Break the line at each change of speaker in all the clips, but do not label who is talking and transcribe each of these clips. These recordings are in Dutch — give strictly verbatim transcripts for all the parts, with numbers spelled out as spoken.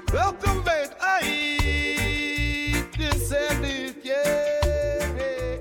Welkom bij het A I. This and it, yeah.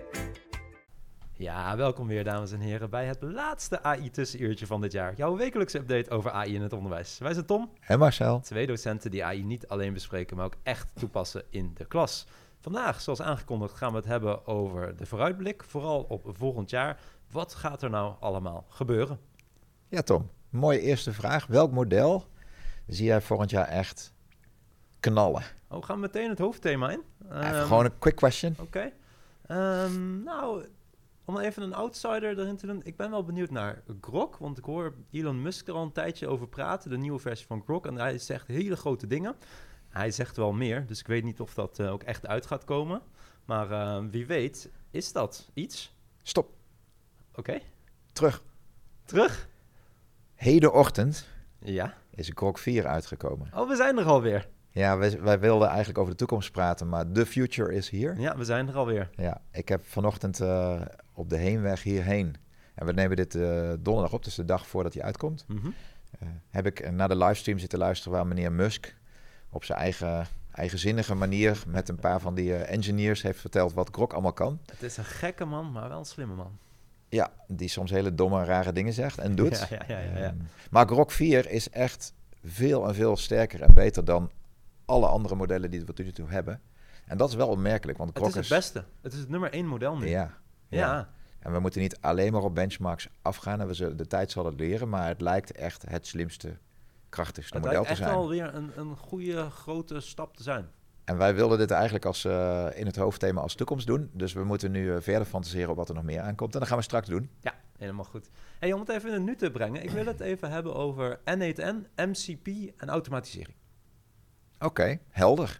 Ja, welkom weer dames en heren bij het laatste A I-tussenuurtje van dit jaar. Jouw wekelijkse update over A I in het onderwijs. Wij zijn Tom.
En Marcel.
Twee docenten die A I niet alleen bespreken, maar ook echt toepassen in de klas. Vandaag, zoals aangekondigd, gaan we het hebben over de vooruitblik. Vooral op volgend jaar. Wat gaat er nou allemaal gebeuren?
Ja, Tom. Mooie eerste vraag. Welk model zie jij volgend jaar echt knallen?
Oh, gaan we meteen het hoofdthema in?
Even
Um,
gewoon een quick question.
Oké. Okay. Um, nou, om even een outsider erin te doen. Ik ben wel benieuwd naar Grok. Want ik hoor Elon Musk er al een tijdje over praten. De nieuwe versie van Grok. En hij zegt hele grote dingen. Hij zegt wel meer. Dus ik weet niet of dat uh, ook echt uit gaat komen. Maar uh, wie weet, is dat iets?
Stop.
Oké. Okay.
Terug.
Terug?
Hedenochtend
ja.
is Grok vier uitgekomen.
Oh, we zijn er alweer.
Ja, wij, wij wilden eigenlijk over de toekomst praten, maar the future is here.
Ja, we zijn er alweer.
Ja, ik heb vanochtend uh, op de heenweg hierheen, en we nemen dit uh, donderdag op, dus de dag voordat hij uitkomt,
Mm-hmm.
uh, heb ik naar de livestream zitten luisteren waar meneer Musk op zijn eigen, eigenzinnige manier met een paar van die uh, engineers heeft verteld wat Grok allemaal kan.
Het is een gekke man, maar wel een slimme man.
Ja, die soms hele domme, rare dingen zegt en doet.
Ja, ja, ja, ja, ja.
Um, maar Grok vier is echt veel en veel sterker en beter dan alle andere modellen die we tot nu toe hebben. En dat is wel opmerkelijk, want Grok
het is het beste. Het is het nummer één model nu.
Ja, ja.
ja.
En we moeten niet alleen maar op benchmarks afgaan en we zullen, de tijd zal het leren, maar het lijkt echt het slimste, krachtigste
het
model te zijn.
Het lijkt echt wel weer een, een goede, grote stap te zijn.
En wij wilden dit eigenlijk als, uh, in het hoofdthema als toekomst doen. Dus we moeten nu uh, verder fantaseren op wat er nog meer aankomt. En dat gaan we straks doen.
Ja, helemaal goed. Hey, om het even in het nu te brengen. Ik wil het even hebben over N eight N, M C P en automatisering.
Oké, okay, helder.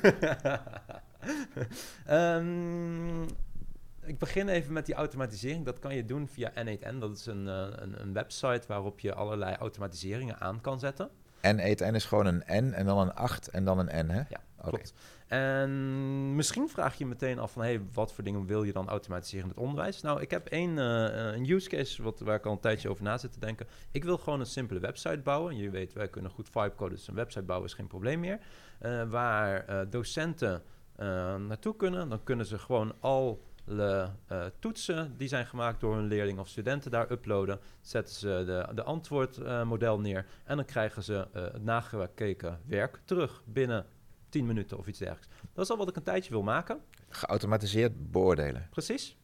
um, ik begin even met die automatisering. Dat kan je doen via N eight N. Dat is een, uh, een, een website waarop je allerlei automatiseringen aan kan zetten.
N eight N is gewoon een N en dan een acht en dan een N, hè?
Ja, klopt. Okay. En misschien vraag je je meteen af van, hey, wat voor dingen wil je dan automatiseren in het onderwijs? Nou, ik heb één uh, een use case wat, waar ik al een tijdje over na zit te denken. Ik wil gewoon een simpele website bouwen. Je weet, wij kunnen goed vibecoden, dus een website bouwen is geen probleem meer. Uh, waar uh, docenten uh, naartoe kunnen. Dan kunnen ze gewoon al de uh, toetsen die zijn gemaakt door hun leerling of studenten daar uploaden. Zetten ze de, de antwoordmodel uh, neer en dan krijgen ze uh, het nagekeken werk terug binnen tien minuten of iets dergelijks. Dat is al wat ik een tijdje wil maken.
Geautomatiseerd beoordelen.
Precies.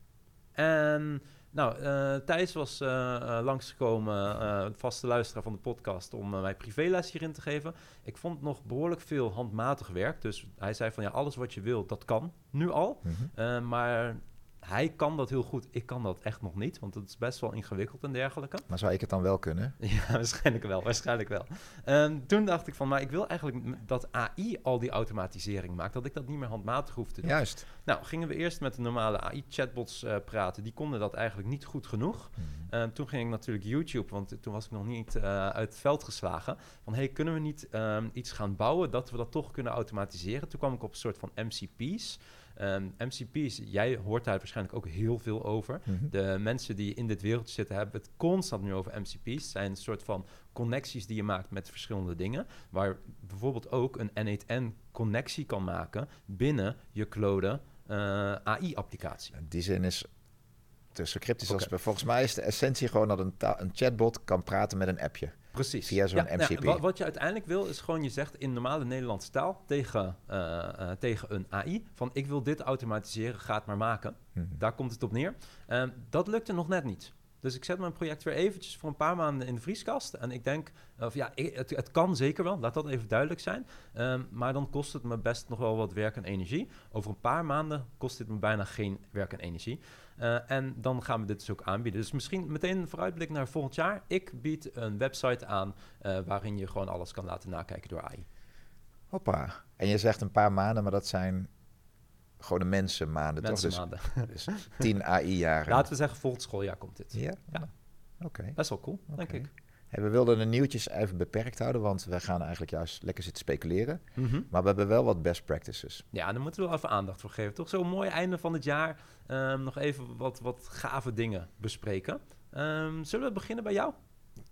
En nou, uh, Thijs was uh, uh, langsgekomen, uh, vaste luisteraar van de podcast, om uh, mij privéles hierin te geven. Ik vond nog behoorlijk veel handmatig werk. Dus hij zei van ja, alles wat je wil, dat kan nu al. Mm-hmm. Uh, maar hij kan dat heel goed. Ik kan dat echt nog niet, want het is best wel ingewikkeld en dergelijke.
Maar zou ik het dan wel kunnen?
Ja, waarschijnlijk wel, waarschijnlijk wel. Um, toen dacht ik van, maar ik wil eigenlijk dat A I al die automatisering maakt, dat ik dat niet meer handmatig hoef te doen.
Juist.
Nou, gingen we eerst met de normale A I-chatbots uh, praten. Die konden dat eigenlijk niet goed genoeg. Mm-hmm. Uh, toen ging ik natuurlijk YouTube, want toen was ik nog niet uh, uit het veld geslagen. Van, hey, kunnen we niet um, iets gaan bouwen dat we dat toch kunnen automatiseren? Toen kwam ik op een soort van M C P's. Um, M C P's, jij hoort daar waarschijnlijk ook heel veel over. Mm-hmm. De mensen die in dit wereldje zitten hebben het constant nu over M C P's. Het zijn een soort van connecties die je maakt met verschillende dingen. Waar bijvoorbeeld ook een N eight N connectie kan maken binnen je Claude uh, A I-applicatie.
Die zin is te zo cryptisch okay. als... Volgens mij is de essentie gewoon dat een, ta- een chatbot kan praten met een appje.
Precies.
Via zo'n
ja,
M C P.
Ja, wat, wat je uiteindelijk wil is gewoon, je zegt in normale Nederlandse taal tegen, uh, uh, tegen een A I van ik wil dit automatiseren, ga het maar maken. Mm-hmm. Daar komt het op neer. Uh, dat lukte nog net niet. Dus ik zet mijn project weer eventjes voor een paar maanden in de vrieskast. En ik denk, of ja, ik, het, het kan zeker wel. Laat dat even duidelijk zijn. Um, maar dan kost het me best nog wel wat werk en energie. Over een paar maanden kost dit me bijna geen werk en energie. Uh, en dan gaan we dit dus ook aanbieden. Dus misschien meteen een vooruitblik naar volgend jaar. Ik bied een website aan uh, waarin je gewoon alles kan laten nakijken door A I.
Hoppa. En je zegt een paar maanden, maar dat zijn gewoon de mensenmaanden,
Mensenmaanden.
toch? Dus, dus tien A I-jaren.
Laten we zeggen, volgend schooljaar komt dit.
Ja?
Ja.
Oké. Okay.
Best wel cool, okay. denk ik.
Hey, we wilden de nieuwtjes even beperkt houden, want we gaan eigenlijk juist lekker zitten speculeren. Mm-hmm. Maar we hebben wel wat best practices.
Ja, daar moeten we wel even aandacht voor geven. Toch zo'n mooi einde van het jaar. Um, nog even wat, wat gave dingen bespreken. Um, zullen we beginnen bij jou?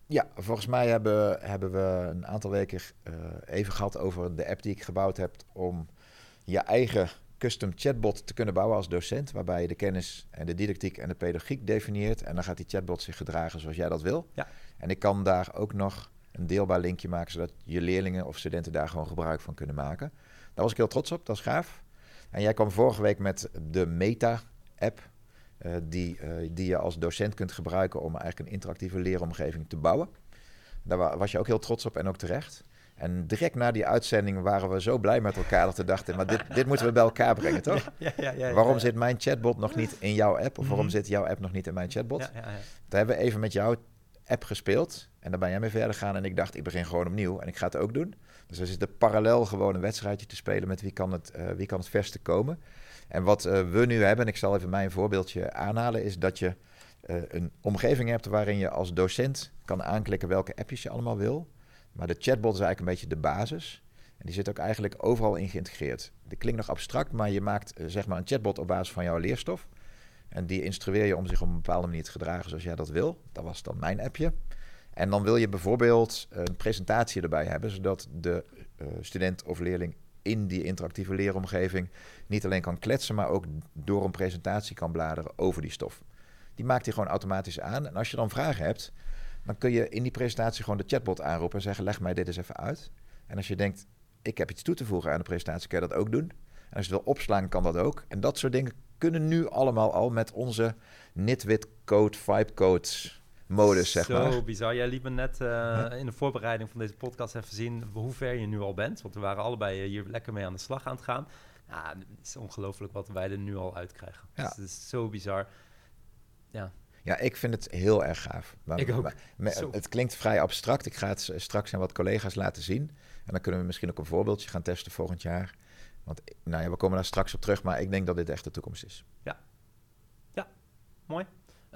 Ja, volgens mij hebben, hebben we een aantal weken uh, even gehad over de app die ik gebouwd heb om je eigen custom chatbot te kunnen bouwen als docent, waarbij je de kennis en de didactiek en de pedagogiek definieert en dan gaat die chatbot zich gedragen zoals jij dat wil.
Ja.
En ik kan daar ook nog een deelbaar linkje maken, zodat je leerlingen of studenten daar gewoon gebruik van kunnen maken. Daar was ik heel trots op, dat is gaaf. En jij kwam vorige week met de Meta-app, uh, die, uh, die je als docent kunt gebruiken om eigenlijk een interactieve leeromgeving te bouwen. Daar was je ook heel trots op en ook terecht. En direct na die uitzending waren we zo blij met elkaar dat we dachten, maar dit, dit moeten we bij elkaar brengen, toch?
Ja, ja, ja, ja,
waarom
ja.
zit mijn chatbot nog niet in jouw app? Of waarom
Mm-hmm.
zit jouw app nog niet in mijn chatbot?
Ja, ja, ja.
Daar hebben we even met jouw app gespeeld. En daar ben jij mee verder gegaan. En ik dacht, ik begin gewoon opnieuw. En ik ga het ook doen. Dus we zitten parallel gewoon een wedstrijdje te spelen met wie kan het, uh, wie kan het verste komen. En wat uh, we nu hebben, en ik zal even mijn voorbeeldje aanhalen, is dat je uh, een omgeving hebt waarin je als docent kan aanklikken welke appjes je allemaal wil. Maar de chatbot is eigenlijk een beetje de basis. En die zit ook eigenlijk overal in geïntegreerd. Dat klinkt nog abstract, maar je maakt uh, zeg maar een chatbot op basis van jouw leerstof. En die instrueer je om zich op een bepaalde manier te gedragen zoals jij dat wil. Dat was dan mijn appje. En dan wil je bijvoorbeeld een presentatie erbij hebben, zodat de uh, student of leerling in die interactieve leeromgeving niet alleen kan kletsen, maar ook door een presentatie kan bladeren over die stof. Die maakt hij gewoon automatisch aan. En als je dan vragen hebt, dan kun je in die presentatie gewoon de chatbot aanroepen en zeggen, leg mij dit eens even uit. En als je denkt, ik heb iets toe te voegen aan de presentatie, kan je dat ook doen. En als je het wil opslaan, kan dat ook. En dat soort dingen kunnen nu allemaal al met onze Nitwit Code Vibe Codes modus, zeg
Zo
maar.
Zo bizar. Jij liet me net uh, ja. in de voorbereiding van deze podcast even zien hoe ver je nu al bent. Want we waren allebei hier lekker mee aan de slag aan het gaan. Ja, het is ongelooflijk wat wij er nu al uitkrijgen. Ja. Dus het is zo bizar. Ja.
Ja, ik vind het heel erg gaaf. Maar,
ik ook.
Maar, maar, het klinkt vrij abstract. Ik ga het straks aan wat collega's laten zien. En dan kunnen we misschien ook een voorbeeldje gaan testen volgend jaar. Want nou ja, we komen daar straks op terug, maar ik denk dat dit echt de toekomst is.
Ja, ja, mooi.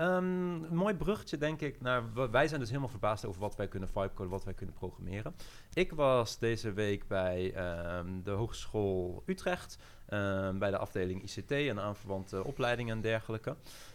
Um, een mooi bruggetje, denk ik. Naar, wij zijn dus helemaal verbaasd over wat wij kunnen vibecoden, wat wij kunnen programmeren. Ik was deze week bij um, de Hogeschool Utrecht, um, bij de afdeling I C T en aanverwante opleidingen en dergelijke.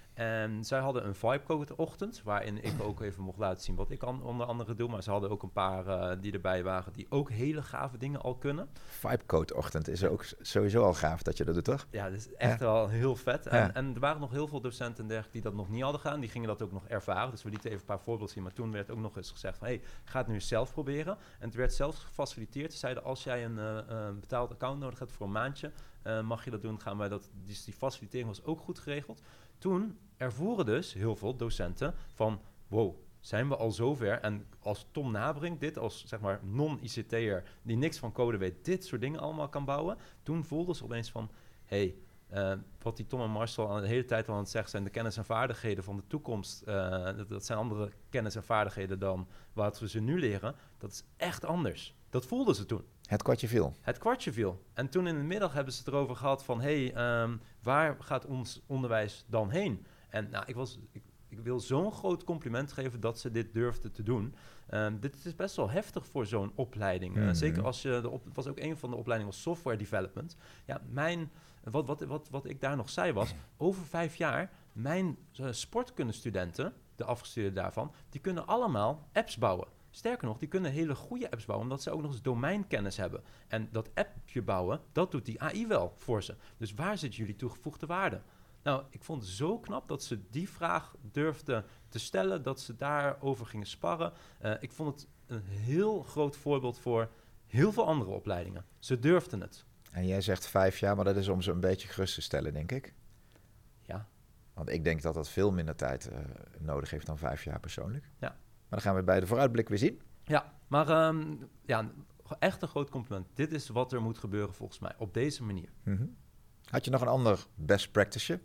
En zij hadden een Vibecode-ochtend, waarin ik ook even mocht laten zien wat ik an, onder andere doe. Maar ze hadden ook een paar uh, die erbij waren die ook hele gave dingen al kunnen.
Vibecode-ochtend is ook sowieso al gaaf dat je dat doet, toch?
Ja, dat is echt ja. wel heel vet. En,
ja.
en er waren nog heel veel docenten en dergelijke die dat nog niet hadden gedaan. Die gingen dat ook nog ervaren. Dus we lieten even een paar voorbeelden zien. Maar toen werd ook nog eens gezegd van, hé, hey, ga het nu eens zelf proberen. En het werd zelfs gefaciliteerd. Ze zeiden, als jij een uh, uh, betaald account nodig hebt voor een maandje, uh, mag je dat doen. Gaan wij dat, dus die facilitering was ook goed geregeld. Toen ervoeren dus heel veel docenten van, wow, zijn we al zover? En als Tom Nabrink dit als, zeg maar, non-I C T'er die niks van code weet, dit soort dingen allemaal kan bouwen, toen voelden ze opeens van, hé, hey, uh, wat die Tom en Marcel aan de hele tijd al aan het zeggen zijn, de kennis en vaardigheden van de toekomst, uh, dat, dat zijn andere kennis en vaardigheden dan wat we ze nu leren, dat is echt anders. Dat voelden ze toen.
Het kwartje viel.
Het kwartje viel. En toen in de middag hebben ze het erover gehad van, hé, hey, um, waar gaat ons onderwijs dan heen? En nou, ik, was, ik, ik wil zo'n groot compliment geven dat ze dit durfden te doen. Um, dit is best wel heftig voor zo'n opleiding. Mm-hmm. Uh, zeker als je, de op, het was ook een van de opleidingen was software development. Ja, mijn, wat, wat, wat, wat ik daar nog zei was, over vijf jaar, mijn uh, sportkundestudenten, de afgestudeerden daarvan, die kunnen allemaal apps bouwen. Sterker nog, die kunnen hele goede apps bouwen, omdat ze ook nog eens domeinkennis hebben. En dat appje bouwen, dat doet die A I wel voor ze. Dus waar zit jullie toegevoegde waarde? Nou, ik vond het zo knap dat ze die vraag durfden te stellen, dat ze daarover gingen sparren. Uh, ik vond het een heel groot voorbeeld voor heel veel andere opleidingen. Ze durfden het.
En jij zegt vijf jaar, maar dat is om ze een beetje gerust te stellen, denk ik.
Ja.
Want ik denk dat dat veel minder tijd uh, nodig heeft dan vijf jaar persoonlijk.
Ja.
Maar dan gaan we bij de vooruitblik weer zien.
Ja, maar um, ja, echt een groot compliment. Dit is wat er moet gebeuren volgens mij, op deze manier.
Mm-hmm. Had je nog een ander best practice?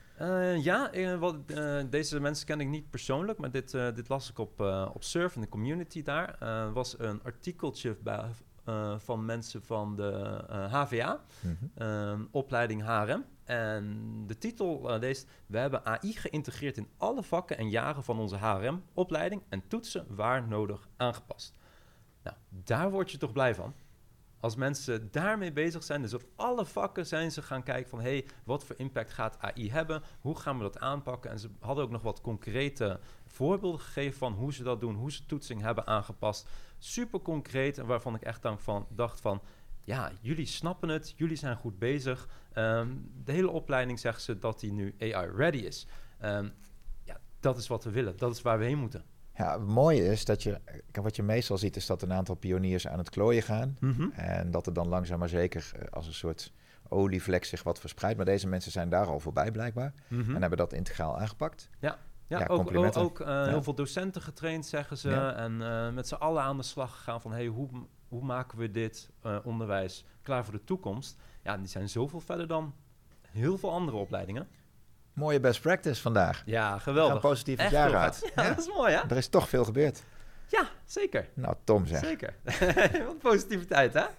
Uh, ja, uh, wat, uh, deze mensen ken ik niet persoonlijk, maar dit, uh, dit las ik op, uh, op Surf in de community daar. Er uh, was een artikeltje bij, uh, van mensen van de uh, H V A, mm-hmm. uh, opleiding H R M. En de titel uh, leest, we hebben A I geïntegreerd in alle vakken en jaren van onze H R M-opleiding en toetsen waar nodig aangepast. Nou, daar word je toch blij van? als mensen daarmee bezig zijn, dus op alle vakken zijn ze gaan kijken van, hey, wat voor impact gaat A I hebben? Hoe gaan we dat aanpakken? En ze hadden ook nog wat concrete voorbeelden gegeven van hoe ze dat doen, hoe ze toetsing hebben aangepast. Super concreet en waarvan ik echt dan van, dacht van, ja, jullie snappen het, jullie zijn goed bezig. Um, de hele opleiding zegt ze dat die nu A I-ready is. Um, ja, dat is wat we willen, dat is waar we heen moeten.
Ja, het mooie is dat je, wat je meestal ziet, is dat een aantal pioniers aan het klooien gaan.
Mm-hmm.
En dat er dan langzaam maar zeker als een soort olievlek zich wat verspreidt. Maar deze mensen zijn daar al voorbij blijkbaar.
Mm-hmm.
En hebben dat integraal aangepakt.
Ja. Ja,
Ja,
ook, ook,
complimenten.
ook uh,
Ja.
heel veel docenten getraind, zeggen ze.
Ja.
En uh, met z'n allen aan de slag gegaan van, hey, hoe, hoe maken we dit uh, onderwijs klaar voor de toekomst? Ja, die zijn zoveel verder dan heel veel andere opleidingen.
Mooie best practice vandaag.
Ja,
We
geweldig.
gaan positief het
Echt
jaar
heel
uit.
vet. Ja,
Ja?
dat is mooi, hè?
Er is toch veel gebeurd.
Ja, zeker.
Nou, Tom zeg.
Zeker. Wat positiviteit, hè?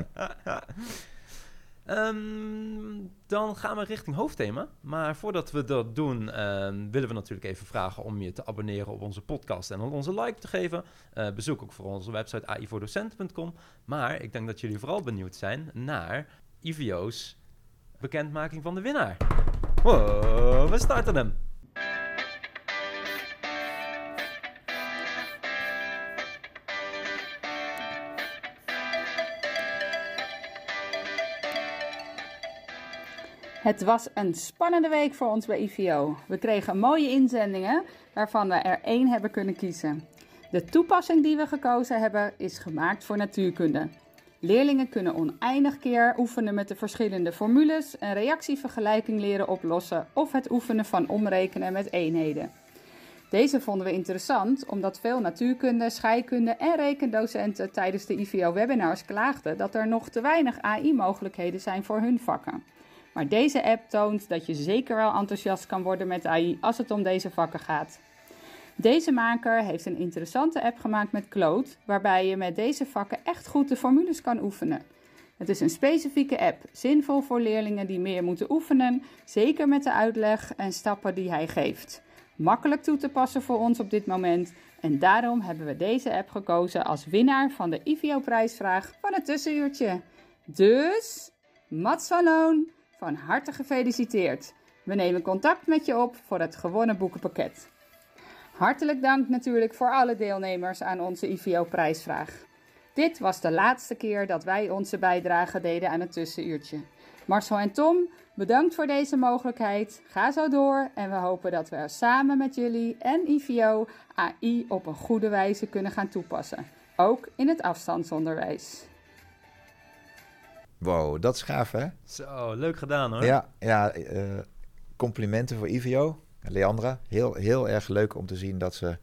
Um, dan gaan we richting hoofdthema. Maar voordat we dat doen, um, willen we natuurlijk even vragen om je te abonneren op onze podcast en onze like te geven. Uh, bezoek ook voor onze website a i voor docenten punt com. Maar ik denk dat jullie vooral benieuwd zijn naar I V O's bekendmaking van de winnaar. Wow, we starten hem.
Het was een spannende week voor ons bij I V O. We kregen mooie inzendingen, waarvan we er één hebben kunnen kiezen. De toepassing die we gekozen hebben is gemaakt voor natuurkunde. Leerlingen kunnen oneindig keer oefenen met de verschillende formules, een reactievergelijking leren oplossen of het oefenen van omrekenen met eenheden. Deze vonden we interessant omdat veel natuurkunde, scheikunde en rekendocenten tijdens de I V O-webinars klaagden dat er nog te weinig A I-mogelijkheden zijn voor hun vakken. Maar deze app toont dat je zeker wel enthousiast kan worden met A I als het om deze vakken gaat. Deze maker heeft een interessante app gemaakt met Claude, waarbij je met deze vakken echt goed de formules kan oefenen. Het is een specifieke app, zinvol voor leerlingen die meer moeten oefenen, zeker met de uitleg en stappen die hij geeft. Makkelijk toe te passen voor ons op dit moment en daarom hebben we deze app gekozen als winnaar van de I V O-prijsvraag van het tussenuurtje. Dus, Mats van Loon, van harte gefeliciteerd. We nemen contact met je op voor het gewonnen boekenpakket. Hartelijk dank natuurlijk voor alle deelnemers aan onze I V O-prijsvraag. Dit was de laatste keer dat wij onze bijdrage deden aan het tussenuurtje. Marcel en Tom, bedankt voor deze mogelijkheid. Ga zo door en we hopen dat we er samen met jullie en I V O A I op een goede wijze kunnen gaan toepassen. Ook in het afstandsonderwijs.
Wow, dat is gaaf, hè?
Zo, leuk gedaan, hoor.
Ja, ja uh, complimenten voor I V O. Leandra, heel, heel erg leuk om te zien dat ze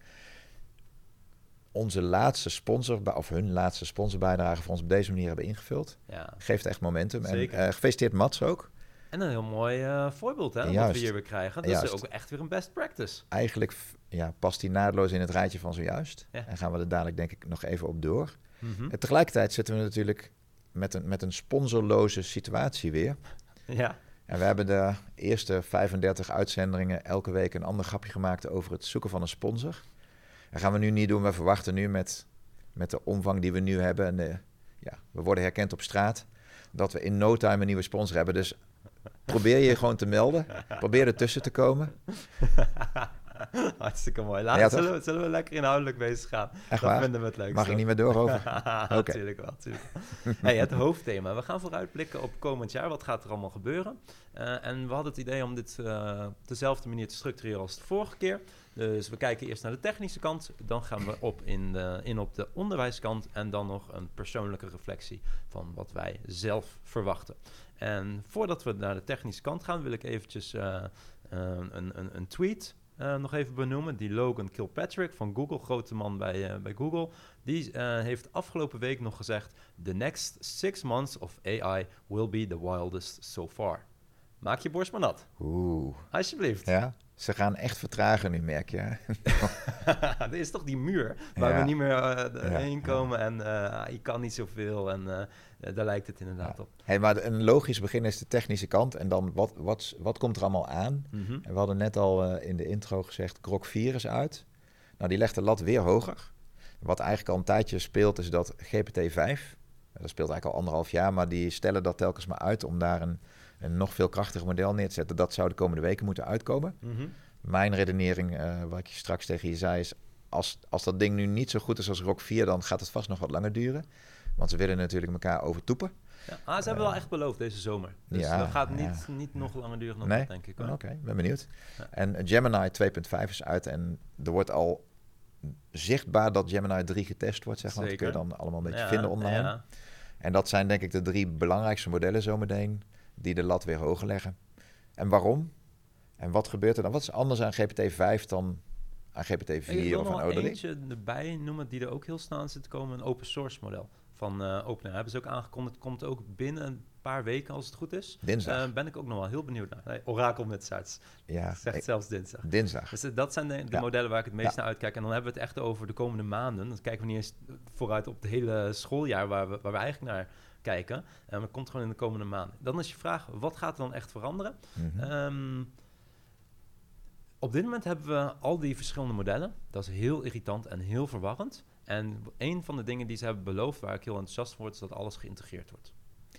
onze laatste sponsor, of hun laatste sponsorbijdrage voor ons op deze manier hebben ingevuld.
Ja.
Geeft echt momentum.
Zeker.
En uh, gefeliciteerd Mats ook.
En een heel mooi uh, voorbeeld, hè, wat
Juist.
we hier weer krijgen. Dat
Juist.
is ook echt weer een best practice.
Eigenlijk ja, past die naadloos in het rijtje van zojuist.
Ja.
En gaan we er dadelijk denk ik nog even op door.
Mm-hmm.
En tegelijkertijd zitten we natuurlijk met een, met een sponsorloze situatie weer.
Ja.
En we hebben de eerste vijfendertig uitzendingen elke week een ander grapje gemaakt over het zoeken van een sponsor. Dat gaan we nu niet doen. We verwachten nu met, met de omvang die we nu hebben. En de, ja, we worden herkend op straat. Dat we in no time een nieuwe sponsor hebben. Dus probeer je gewoon te melden. Probeer ertussen te komen.
Hartstikke mooi. Laten,
Ja,
zullen, we, zullen we lekker inhoudelijk bezig gaan?
Echt
Dat
waar?
vinden we het leukste.
Mag ik niet meer door over? Oké.
Natuurlijk wel, natuurlijk. Hey, het hoofdthema. We gaan vooruitblikken op komend jaar. Wat gaat er allemaal gebeuren? Uh, en we hadden het idee om dit uh, op dezelfde manier te structureren als de vorige keer. Dus we kijken eerst naar de technische kant. Dan gaan we op in, de, in op de onderwijskant. En dan nog een persoonlijke reflectie van wat wij zelf verwachten. En voordat we naar de technische kant gaan, wil ik eventjes uh, uh, een, een, een tweet Uh, nog even benoemen. Die Logan Kilpatrick van Google, grote man bij, uh, bij Google, die uh, heeft afgelopen week nog gezegd: The next six months of A I will be the wildest so far. Maak je borst maar nat.
Oeh.
Alsjeblieft.
Ja, ze gaan echt vertragen nu, merk je.
Er is toch die muur waar
Ja.
we niet meer uh,
Ja.
heen komen en uh, je kan niet zoveel en uh, uh, daar lijkt het inderdaad
Ja.
op.
Hey, maar een logisch begin is de technische kant. En dan wat, wat, wat komt er allemaal aan?
Mm-hmm.
En we hadden net al uh, in de intro gezegd, Grok vier is uit. Nou, die legt de lat weer hoger. Wat eigenlijk al een tijdje speelt, is dat G P T vijf, dat speelt eigenlijk al anderhalf jaar, maar die stellen dat telkens maar uit om daar een, een nog veel krachtiger model neer te zetten. Dat zou de komende weken moeten uitkomen.
Mm-hmm.
Mijn redenering, uh, wat ik je straks tegen je zei, is als, als dat ding nu niet zo goed is als R O G vier, dan gaat het vast nog wat langer duren. Want ze willen natuurlijk elkaar overtoepen.
Ja, ah, ze hebben uh, wel echt beloofd deze zomer. Dus
ja,
dat gaat niet,
ja.
niet nog langer duren dan
nee?
dat, denk ik.
Oké, okay, ben benieuwd.
Ja.
En Gemini twee punt vijf is uit en er wordt al zichtbaar dat Gemini drie getest wordt, zeg maar. Dat kun je dan allemaal een beetje
ja,
vinden online.
Ja.
En dat zijn denk ik de drie belangrijkste modellen zometeen die de lat weer hoger leggen. En waarom? En wat gebeurt er dan? Wat is anders aan G P T vijf dan aan G P T vier of aan O D A?
Ik wil nog eentje erbij noemen die er ook heel snel aan zit te komen. Een open source model van uh, OpenAI. Hebben ze ook aangekondigd. Komt ook binnen een paar weken als het goed is.
Dinsdag.
Uh, ben ik ook nog wel heel benieuwd naar. Nee, Orakel met Sarts.
Ja.
Zegt
ik,
zelfs dinsdag.
Dinsdag.
Dus uh, dat zijn de, de
ja.
modellen waar ik het meest
ja.
naar uitkijk. En dan hebben we het echt over de komende maanden. Dan kijken we niet eens vooruit op het hele schooljaar waar we, waar we eigenlijk naar kijken. En uh, dat komt gewoon in de komende maanden. Dan is je vraag, wat gaat er dan echt veranderen?
Mm-hmm.
Um, Op dit moment hebben we al die verschillende modellen. Dat is heel irritant en heel verwarrend. En een van de dingen die ze hebben beloofd, waar ik heel enthousiast voor word, is dat alles geïntegreerd wordt.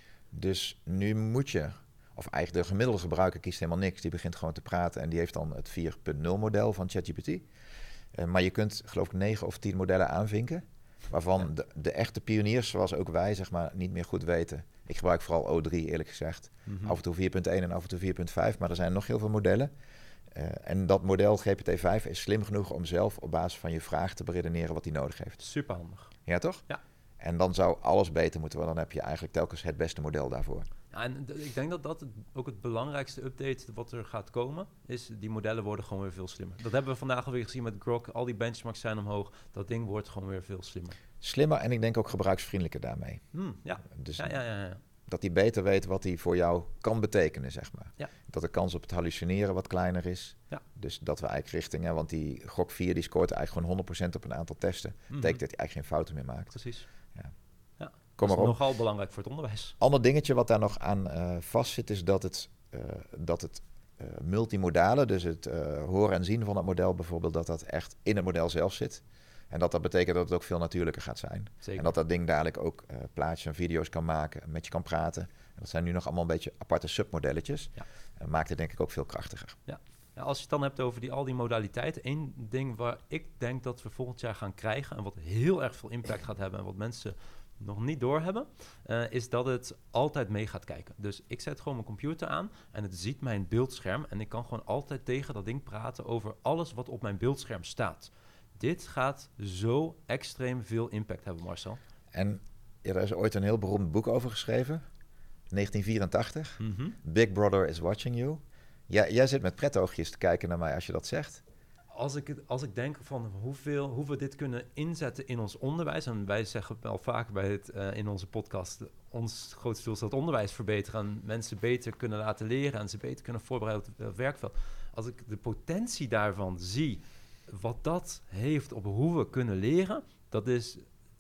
Dus nu moet je, of eigenlijk de gemiddelde gebruiker kiest helemaal niks. Die begint gewoon te praten en die heeft dan het vier punt nul model van ChatGPT. Uh, maar je kunt geloof ik negen of tien modellen aanvinken. Waarvan ja. de, de echte pioniers, zoals ook wij, zeg maar, niet meer goed weten. Ik gebruik vooral O drie, eerlijk gezegd. Mm-hmm. Af en toe vier punt één en af en toe vier punt vijf. Maar er zijn nog heel veel modellen. Uh, en dat model G P T vijf is slim genoeg om zelf op basis van je vraag te beredeneren wat hij nodig heeft.
Superhandig.
Ja, toch?
Ja.
En dan zou alles beter moeten, want dan heb je eigenlijk telkens het beste model daarvoor.
Ja, en d- ik denk dat dat het, ook het belangrijkste update wat er gaat komen, is die modellen worden gewoon weer veel slimmer. Dat hebben we vandaag alweer gezien met Grok. Al die benchmarks zijn omhoog. Dat ding wordt gewoon weer veel slimmer.
Slimmer en ik denk ook gebruiksvriendelijker daarmee.
Hmm, ja.
Dus
ja, ja, ja, ja.
dat hij beter weet wat hij voor jou kan betekenen, zeg maar.
Ja.
Dat de kans op het hallucineren wat kleiner is.
Ja.
Dus dat we eigenlijk richting, hè, want die G O K vier die scoort eigenlijk gewoon honderd procent op een aantal testen.
Mm-hmm.
Betekent dat hij eigenlijk geen fouten meer maakt.
Precies.
Ja.
Ja.
Kom
dat
maar
is
op.
nogal belangrijk voor het onderwijs.
Ander dingetje wat daar nog aan uh, vastzit is dat het, uh, dat het uh, multimodale, dus het uh, horen en zien van het model bijvoorbeeld, dat dat echt in het model zelf zit. En dat dat betekent dat het ook veel natuurlijker gaat zijn.
Zeker.
En dat dat ding dadelijk ook uh, plaatjes en video's kan maken, met je kan praten. En dat zijn nu nog allemaal een beetje aparte submodelletjes.
Ja.
En maakt het denk ik ook veel krachtiger.
Ja. Ja, als je het dan hebt over die, al die modaliteiten, één ding waar ik denk dat we volgend jaar gaan krijgen en wat heel erg veel impact gaat hebben en wat mensen nog niet doorhebben, uh, is dat het altijd mee gaat kijken. Dus ik zet gewoon mijn computer aan en het ziet mijn beeldscherm en ik kan gewoon altijd tegen dat ding praten over alles wat op mijn beeldscherm staat. Dit gaat zo extreem veel impact hebben, Marcel.
En ja, daar is ooit een heel beroemd boek over geschreven, negentien vierentachtig.
Mm-hmm.
Big Brother is watching you. Ja, jij zit met pretoogjes te kijken naar mij als je dat zegt.
Als ik, het, als ik denk van hoeveel, hoe we dit kunnen inzetten in ons onderwijs, en wij zeggen wel vaak bij het, uh, in onze podcast, ons grootste doel is dat onderwijs verbeteren en mensen beter kunnen laten leren en ze beter kunnen voorbereiden op het werkveld. Als ik de potentie daarvan zie, wat dat heeft op hoe we kunnen leren, dat is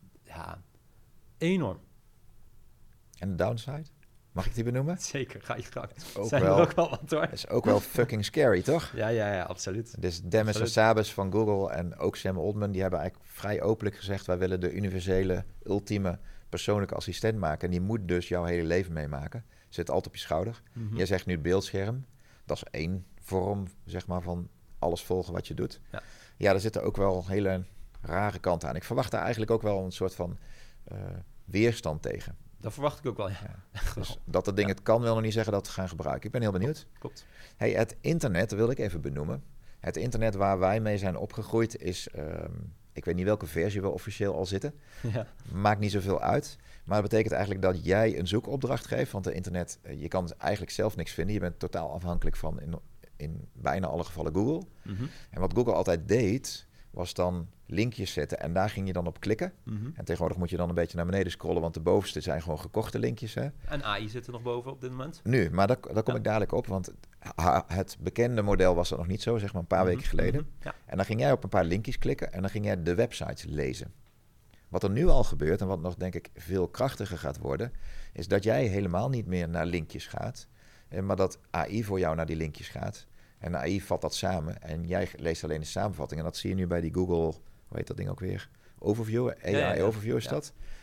ja, enorm.
En de downside? Mag ik die benoemen?
Zeker, ga je gang.
Ook
Zijn
wel,
er ook wel wat hoor.
is ook wel fucking scary, toch?
Ja, ja, ja, absoluut.
Dus Demis Hassabis van Google en ook Sam Altman, die hebben eigenlijk vrij openlijk gezegd, wij willen de universele, ultieme persoonlijke assistent maken. En die moet dus jouw hele leven meemaken. Zit altijd op je schouder.
Mm-hmm.
Jij zegt nu beeldscherm. Dat is één vorm, zeg maar, van alles volgen wat je doet.
Ja,
ja, er zitten ook wel hele rare kanten aan. Ik verwacht daar eigenlijk ook wel een soort van uh, weerstand tegen.
dat verwacht ik ook wel, ja.
Ja. Dus dat dat ding ja. het kan, wil nog niet zeggen dat we het gaan gebruiken. Ik ben heel benieuwd.
Klopt.
Hey, het internet, dat wil ik even benoemen. Het internet waar wij mee zijn opgegroeid is, um, ik weet niet welke versie we officieel al zitten.
Ja.
Maakt niet zoveel uit. Maar dat betekent eigenlijk dat jij een zoekopdracht geeft. Want het internet, je kan eigenlijk zelf niks vinden. Je bent totaal afhankelijk van in, in bijna alle gevallen Google.
Mm-hmm.
En wat Google altijd deed, was dan linkjes zetten en daar ging je dan op klikken.
Mm-hmm.
En tegenwoordig moet je dan een beetje naar beneden scrollen, want de bovenste zijn gewoon gekochte linkjes. Hè?
En A I zit er nog boven op dit moment?
Nu, maar daar, daar kom
ja.
ik dadelijk op, want het, het bekende model was dat nog niet zo, zeg maar een paar
mm-hmm.
weken geleden.
Mm-hmm. Ja.
En dan ging jij op een paar linkjes klikken en dan ging jij de websites lezen. Wat er nu al gebeurt en wat nog denk ik veel krachtiger gaat worden, is dat jij helemaal niet meer naar linkjes gaat, maar dat A I voor jou naar die linkjes gaat. En A I vat dat samen en jij leest alleen de samenvatting. En dat zie je nu bij die Google, hoe heet dat ding ook weer? Overview, A I
ja, ja, ja.
Overview is
ja.
dat.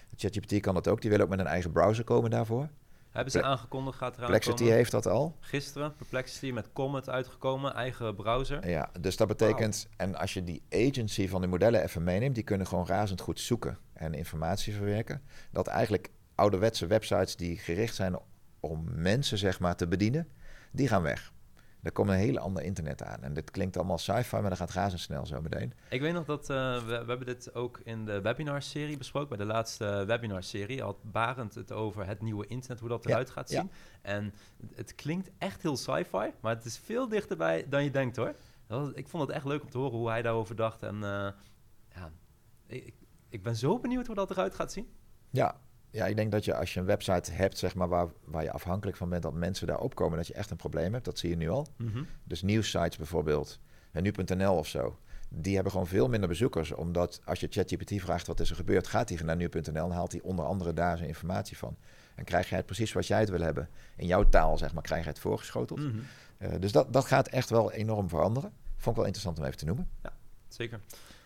ChatGPT kan dat ook. Die wil ook met een eigen browser komen daarvoor.
Hebben ze
Ple-
aangekondigd, gaat eraan
Perplexity
komen.
heeft dat al.
Gisteren, Perplexity met Comet uitgekomen, eigen browser.
Ja, dus dat betekent... En als je die agency van die modellen even meeneemt... die kunnen gewoon razend goed zoeken en informatie verwerken. Dat eigenlijk ouderwetse websites die gericht zijn om mensen zeg maar te bedienen... die gaan weg. Er komt een hele ander internet aan. En dit klinkt allemaal sci-fi, maar dat gaat razendsnel zo meteen.
Ik weet nog dat, uh, we, we hebben dit ook in de webinar-serie besproken. Bij de laatste webinar-serie had Barend het over het nieuwe internet, hoe dat
Ja,
eruit gaat
ja.
zien. En het klinkt echt heel sci-fi, maar het is veel dichterbij dan je denkt hoor. Dat was- ik vond het echt leuk om te horen hoe hij daarover dacht. En uh, ja, ik, ik ben zo benieuwd hoe dat eruit gaat zien.
Ja, ja, ik denk dat je als je een website hebt zeg maar, waar, waar je afhankelijk van bent... dat mensen daar opkomen, dat je echt een probleem hebt. Dat zie je nu al.
Mhm.
Dus nieuwssites bijvoorbeeld, en nu punt n l of zo... die hebben gewoon veel minder bezoekers. Omdat als je ChatGPT vraagt wat is er gebeurd... gaat hij naar nu punt n l en haalt hij onder andere daar zijn informatie van. En krijg je het precies zoals jij het wil hebben. In jouw taal, zeg maar, krijg je het voorgeschoteld.
Mhm.
Uh, dus dat, dat gaat echt wel enorm veranderen. Vond ik wel interessant om even te noemen.
Zeker.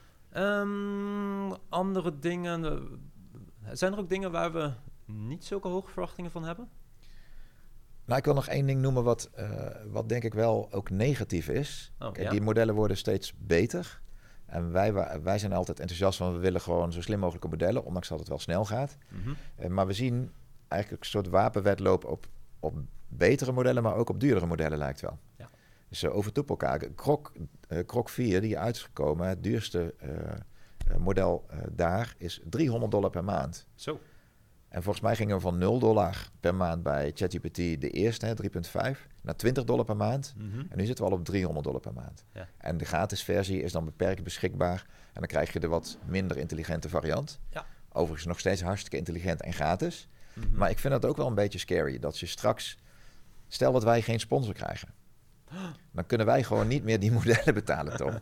Ehm, andere dingen. uh, Zijn er ook dingen waar we niet zulke hoge verwachtingen van hebben?
Nou, ik wil nog één ding noemen wat, uh, wat denk ik wel ook negatief is.
Oh,
Kijk,
ja?
die modellen worden steeds beter. En wij, wa- wij zijn altijd enthousiast van... we willen gewoon zo slim mogelijke modellen... ondanks dat het wel snel gaat.
Mhm.
Uh, maar we zien eigenlijk een soort wapenwedloop op, op betere modellen... maar ook op duurdere modellen lijkt wel.
Ja.
Dus ze overtoepen elkaar. Grok, uh, Grok vier, die uit is gekomen... het duurste uh, uh, model uh, daar is driehonderd dollar per maand.
Zo.
En volgens mij gingen we van nul dollar per maand bij ChatGPT de eerste, hè, drie punt vijf, naar twintig dollar per maand.
Mhm.
En nu zitten we al op driehonderd dollar per maand.
Ja.
En de gratis versie is dan beperkt beschikbaar. En dan krijg je de wat minder intelligente variant.
Ja.
Overigens nog steeds hartstikke intelligent en gratis.
Mhm.
Maar ik vind dat ook wel een beetje scary. Dat je straks, stel dat wij geen sponsor krijgen. Dan kunnen wij gewoon niet meer die modellen betalen, Tom.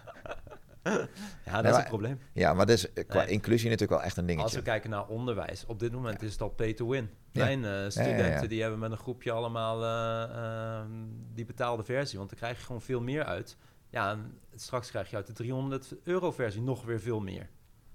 Ja, dat
Nee,
is
maar-
een probleem.
Ja, maar dat is eh, qua
Nee.
inclusie natuurlijk wel echt een
Als
dingetje.
we kijken naar onderwijs, op dit moment is dat pay to win.
Ja.
Mijn uh, studenten
Ja, ja, ja.
die hebben met een groepje allemaal uh, uh, die betaalde versie, want dan krijg je gewoon veel meer uit. Ja, en straks krijg je uit de driehonderd euro versie nog weer veel meer.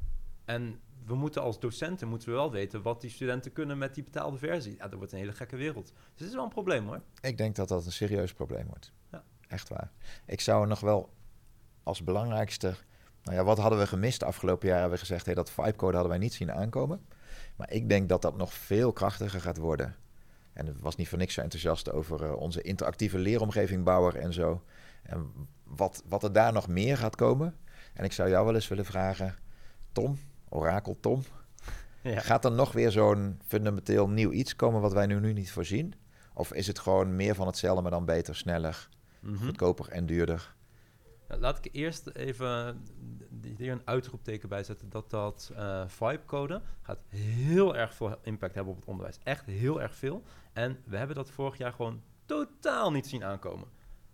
En we moeten als docenten moeten we wel weten wat die studenten kunnen met die betaalde versie. Ja, dat wordt een hele gekke wereld. Dus het is wel een probleem hoor.
Ik denk dat dat een serieus probleem wordt.
Ja.
Echt waar. Ik zou nog wel als belangrijkste... Nou ja, wat hadden we gemist de afgelopen jaren? Hebben we gezegd, hey, dat Vibecode hadden wij niet zien aankomen. Maar ik denk dat dat nog veel krachtiger gaat worden. En het was niet voor niks zo enthousiast over uh, onze interactieve leeromgeving bouwer en zo. En wat, wat er daar nog meer gaat komen. En ik zou jou wel eens willen vragen, Tom, Orakel Tom...
Ja.
Gaat er nog weer zo'n fundamenteel nieuw iets komen wat wij nu, nu niet voorzien? Of is het gewoon meer van hetzelfde, maar dan beter, sneller,
Mhm.
goedkoper en duurder?
Nou, laat ik eerst even hier een uitroepteken bij zetten dat dat uh, Vibecode gaat heel erg veel impact hebben op het onderwijs. Echt heel erg veel. En we hebben dat vorig jaar gewoon totaal niet zien aankomen.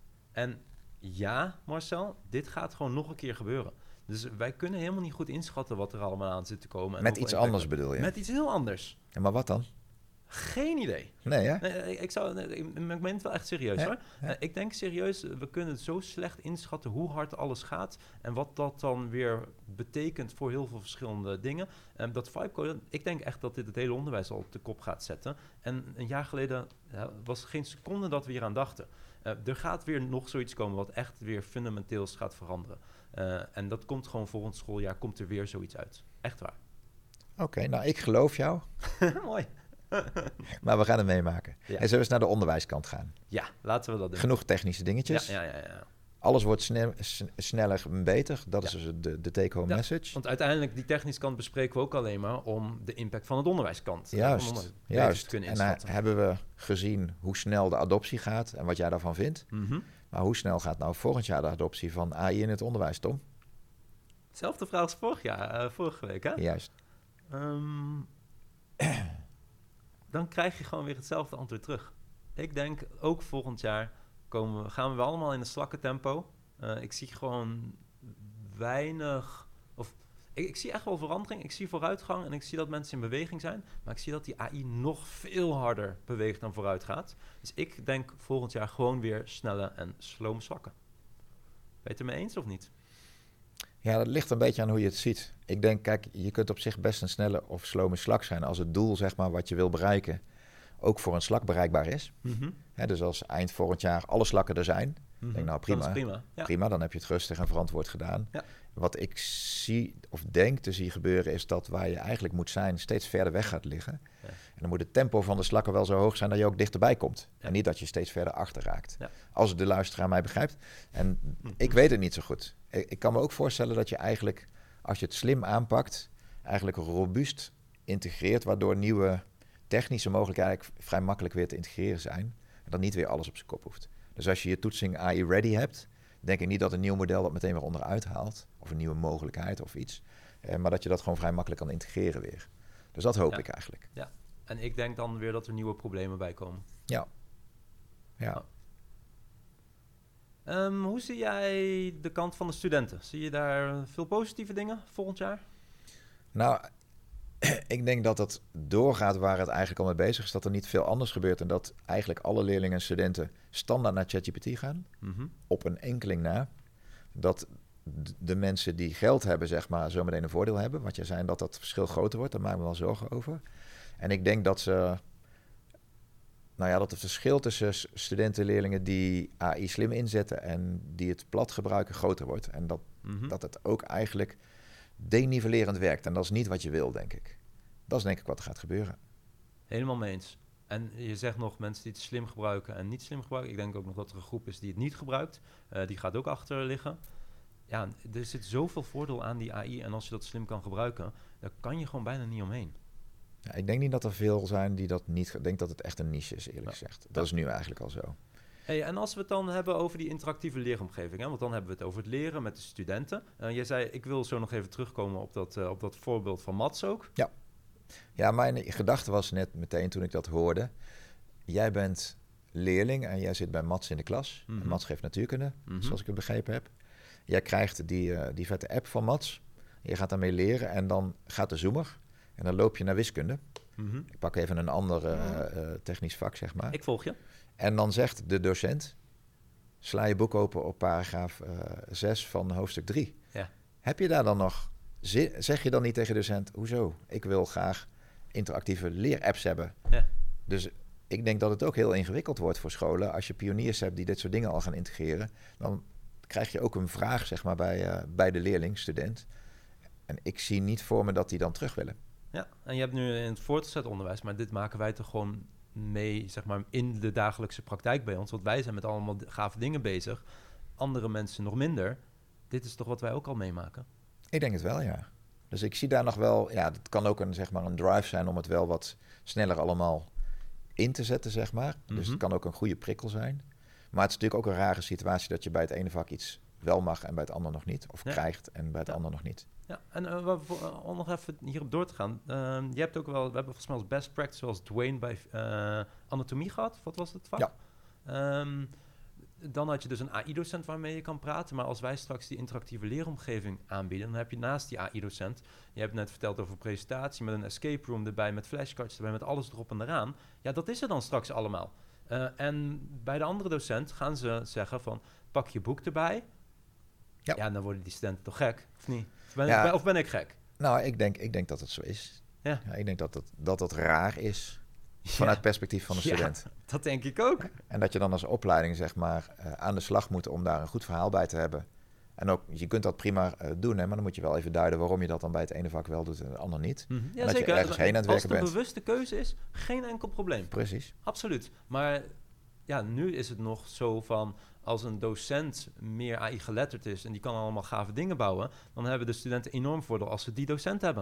En ja, Marcel, dit gaat gewoon nog een keer gebeuren. Dus wij kunnen helemaal niet goed inschatten wat er allemaal aan zit te komen. En
Met
hoeveel
iets
impact-
anders bedoel je?
Met iets heel anders.
Ja, maar wat dan?
Geen idee.
Nee, hè?
Nee, ik, ik, zou, nee, ik ik meen het wel echt serieus
Ja,
hoor.
ja.
Eh, ik denk serieus, we kunnen zo slecht inschatten hoe hard alles gaat. En wat dat dan weer betekent voor heel veel verschillende dingen. Um, dat Vibecode, ik denk echt dat dit het hele onderwijs al op de kop gaat zetten. En een jaar geleden ja, was geen seconde dat we hier aan dachten. Uh, er gaat weer nog zoiets komen wat echt weer fundamenteels gaat veranderen. Uh, en dat komt gewoon volgend schooljaar, komt er weer zoiets uit. Echt waar.
Oké, okay, nou ik geloof jou,
Mooi.
maar we gaan het meemaken.
Ja.
En zullen we eens naar de onderwijskant gaan?
Ja, laten we dat doen.
Genoeg technische dingetjes.
Ja, ja, ja, ja.
Alles wordt sne- s- sneller en beter. Dat is
Ja.
dus de, de take-home
Ja,
message.
Want uiteindelijk, die technische kant bespreken we ook alleen maar om de impact van het onderwijskant. eh,
Juist,
om onder- beter te
juist.
kunnen
En uh,
inschatten.
hebben we gezien hoe snel de adoptie gaat en wat jij daarvan vindt.
Mhm.
Maar hoe snel gaat nou volgend jaar de adoptie van A I in het onderwijs, Tom?
Zelfde vraag als vorig jaar, uh, vorige week, hè?
Juist.
Um, dan krijg je gewoon weer hetzelfde antwoord terug. Ik denk, ook volgend jaar komen we, gaan we allemaal in een slakkentempo. Uh, ik zie gewoon weinig... Of, ik, ik zie echt wel verandering. Ik zie vooruitgang en ik zie dat mensen in beweging zijn. Maar ik zie dat die A I nog veel harder beweegt dan vooruit gaat. Dus ik denk volgend jaar gewoon weer snelle en slome slakken. Ben je het er mee eens of niet?
Ja, dat ligt een beetje aan hoe je het ziet. Ik denk, kijk, je kunt op zich best een snelle of slome slak zijn als het doel, zeg maar, wat je wil bereiken, ook voor een slak bereikbaar is.
Mm-hmm.
Hè, dus als eind volgend jaar alle slakken er zijn,
Mm-hmm.
denk nou prima,
Dat is prima. Ja.
prima, dan heb je het rustig en verantwoord gedaan.
Ja.
Wat ik zie of denk te zien gebeuren is dat waar je eigenlijk moet zijn steeds verder weg gaat liggen.
Ja.
En dan moet het tempo van de slakken wel zo hoog zijn dat je ook dichterbij komt.
Ja.
En niet dat je steeds verder achter raakt.
Ja.
Als de luisteraar mij begrijpt. En
Mm-hmm.
ik weet het niet zo goed. Ik, ik kan me ook voorstellen dat je eigenlijk, als je het slim aanpakt, eigenlijk robuust integreert, waardoor nieuwe technische mogelijkheden eigenlijk vrij makkelijk weer te integreren zijn. En dan niet weer alles op zijn kop hoeft. Dus als je je toetsing A I ready hebt, denk ik niet dat een nieuw model dat meteen weer onderuit haalt. Of een nieuwe mogelijkheid of iets. Eh, maar dat je dat gewoon vrij makkelijk kan integreren weer. Dus dat hoop
Ja.
ik eigenlijk.
Ja. En ik denk dan weer dat er nieuwe problemen bij komen.
Ja. Ja.
Um, hoe zie jij de kant van de studenten? Zie je daar veel positieve dingen volgend jaar?
Nou, ik denk dat het doorgaat waar het eigenlijk al mee bezig is. Dat er niet veel anders gebeurt. En dat eigenlijk alle leerlingen en studenten standaard naar ChatGPT gaan.
Mm-hmm.
Op een enkeling na. Dat de mensen die geld hebben, zeg maar, zometeen een voordeel hebben. Wat jij zei, dat dat verschil groter wordt. Daar maak ik me wel zorgen over. En ik denk dat ze... Nou ja, dat het verschil tussen studenten en leerlingen die A I slim inzetten en die het plat gebruiken groter wordt. En dat,
Mm-hmm.
dat het ook eigenlijk denivellerend werkt. En dat is niet wat je wil, denk ik. Dat is denk ik wat er gaat gebeuren.
Helemaal mee eens. En je zegt nog mensen die het slim gebruiken en niet slim gebruiken. Ik denk ook nog dat er een groep is die het niet gebruikt. Uh, die gaat ook achter liggen. Ja, er zit zoveel voordeel aan die A I. En als je dat slim kan gebruiken, dan kan je gewoon bijna niet omheen.
Ja, ik denk niet dat er veel zijn die dat niet... Ik denk dat het echt een niche is, eerlijk
Ja.
gezegd. Dat is nu eigenlijk al zo.
Hey, en als we het dan hebben over die interactieve leeromgeving, hè, want dan hebben we het over het leren met de studenten. Uh, jij zei, ik wil zo nog even terugkomen op dat, uh, op dat voorbeeld van Mats ook.
Ja, mijn gedachte was net meteen toen ik dat hoorde. Jij bent leerling en jij zit bij Mats in de klas.
Mm-hmm.
En Mats geeft natuurkunde,
Mm-hmm.
zoals ik het begrepen heb. Jij krijgt die, uh, die vette app van Mats. Je gaat daarmee leren en dan gaat de zoomer. En dan loop je naar wiskunde.
Mm-hmm.
Ik pak even een ander uh, uh, technisch vak, zeg maar.
Ik volg je.
En dan zegt de docent, sla je boek open op paragraaf uh, zes van hoofdstuk drie.
Ja.
Heb je daar dan nog, zi- zeg je dan niet tegen de docent, hoezo? Ik wil graag interactieve leerapps hebben.
Ja.
Dus ik denk dat het ook heel ingewikkeld wordt voor scholen. Als je pioniers hebt die dit soort dingen al gaan integreren, dan krijg je ook een vraag, zeg maar, bij, uh, bij de leerling, student. En ik zie niet voor me dat die dan terug willen.
Ja, en je hebt nu in het voortgezet onderwijs, maar dit maken wij toch gewoon mee, zeg maar, in de dagelijkse praktijk bij ons. Want wij zijn met allemaal gave dingen bezig. Andere mensen nog minder. Dit is toch wat wij ook al meemaken?
Ik denk het wel, ja. Dus ik zie daar nog wel... Ja, het kan ook een, zeg maar, een drive zijn om het wel wat sneller allemaal in te zetten, zeg maar. Mm-hmm. Dus het kan ook een goede prikkel zijn. Maar het is natuurlijk ook een rare situatie dat je bij het ene vak iets wel mag en bij het andere nog niet. Of
ja.
krijgt en bij het
ja. andere
nog niet.
Ja, en uh, om nog even hierop door te gaan. Uh, je hebt ook wel, we hebben volgens mij als best practice zoals Dwayne bij uh, anatomie gehad. Wat was het vak?
Ja.
Um, dan had je dus een A I-docent waarmee je kan praten. Maar als wij straks die interactieve leeromgeving aanbieden, dan heb je naast die A I-docent, je hebt net verteld over presentatie met een escape room erbij, met flashcards erbij, met alles erop en eraan. Ja, dat is er dan straks allemaal. Uh, en bij de andere docent gaan ze zeggen van, pak je boek erbij. Ja, ja dan worden die studenten toch gek, of niet? Of ben,
ja.
ik, of ben ik gek?
Nou, ik denk, ik denk dat het zo is.
Ja.
Ja, ik denk dat het, dat het raar is vanuit het ja. perspectief van de student.
Ja, dat denk ik ook.
En dat je dan als opleiding, zeg maar, uh, aan de slag moet om daar een goed verhaal bij te hebben. En ook, je kunt dat prima uh, doen, hè, maar dan moet je wel even duiden waarom je dat dan bij het ene vak wel doet en het ander niet.
Mm-hmm. Ja,
en dat
zeker.
je ergens heen aan het werken bent.
Als het een bewuste keuze is, geen enkel probleem.
Precies.
Absoluut. Maar ja, nu is het nog zo van, als een docent meer A I geletterd is en die kan allemaal gave dingen bouwen, dan hebben de studenten enorm voordeel als ze die docent hebben.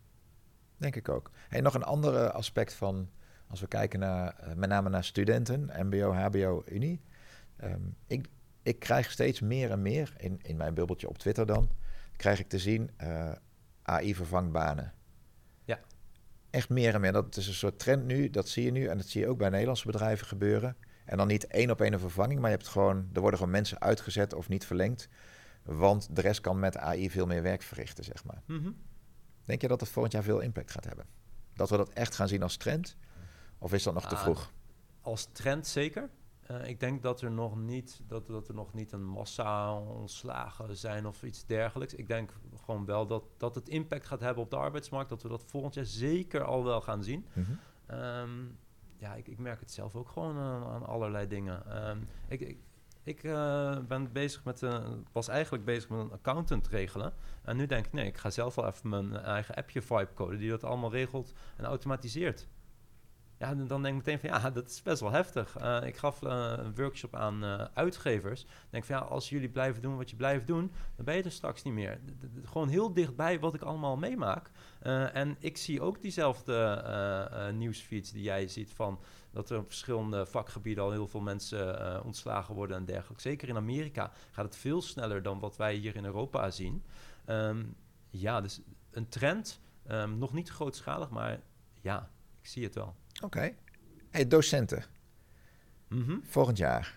Denk ik ook. En nog een ander aspect van, als we kijken naar, uh, met name naar studenten, M B O, H B O, Unie. Um, ik, ik krijg steeds meer en meer, in, in mijn bubbeltje op Twitter dan, krijg ik te zien, uh, A I vervangt banen.
Ja.
Echt meer en meer. Dat is een soort trend nu, dat zie je nu. En dat zie je ook bij Nederlandse bedrijven gebeuren. En dan niet één op één een vervanging, maar je hebt gewoon, er worden gewoon mensen uitgezet of niet verlengd. Want de rest kan met A I veel meer werk verrichten, zeg maar.
Mm-hmm.
Denk je dat het volgend jaar veel impact gaat hebben? Dat we dat echt gaan zien als trend? Of is dat nog te
ah,
vroeg?
Als trend zeker. Uh, ik denk dat er nog niet dat, dat er nog niet een massa ontslagen zijn of iets dergelijks. Ik denk gewoon wel dat, dat het impact gaat hebben op de arbeidsmarkt. Dat we dat volgend jaar zeker al wel gaan zien.
Mm-hmm.
Um, ja, ik, ik merk het zelf ook gewoon aan, aan allerlei dingen. Um, ik ik, ik uh, ben bezig met, uh, was eigenlijk bezig met een accountant regelen. En nu denk ik, nee, ik ga zelf wel even mijn eigen appje Vibe coden die dat allemaal regelt en automatiseert. Ja, dan denk ik meteen van, ja, dat is best wel heftig. Uh, ik gaf uh, een workshop aan uh, uitgevers. Ik denk van, ja, als jullie blijven doen wat je blijft doen, dan ben je er straks niet meer. D- d- gewoon heel dichtbij wat ik allemaal meemaak. Uh, en ik zie ook diezelfde uh, uh, nieuwsfeeds die jij ziet van dat er op verschillende vakgebieden al heel veel mensen uh, ontslagen worden en dergelijke. Zeker in Amerika gaat het veel sneller dan wat wij hier in Europa zien. Um, ja, dus een trend, um, nog niet grootschalig, maar ja, ik zie het wel.
Oké. Okay. Hey, docenten.
Mm-hmm.
Volgend jaar.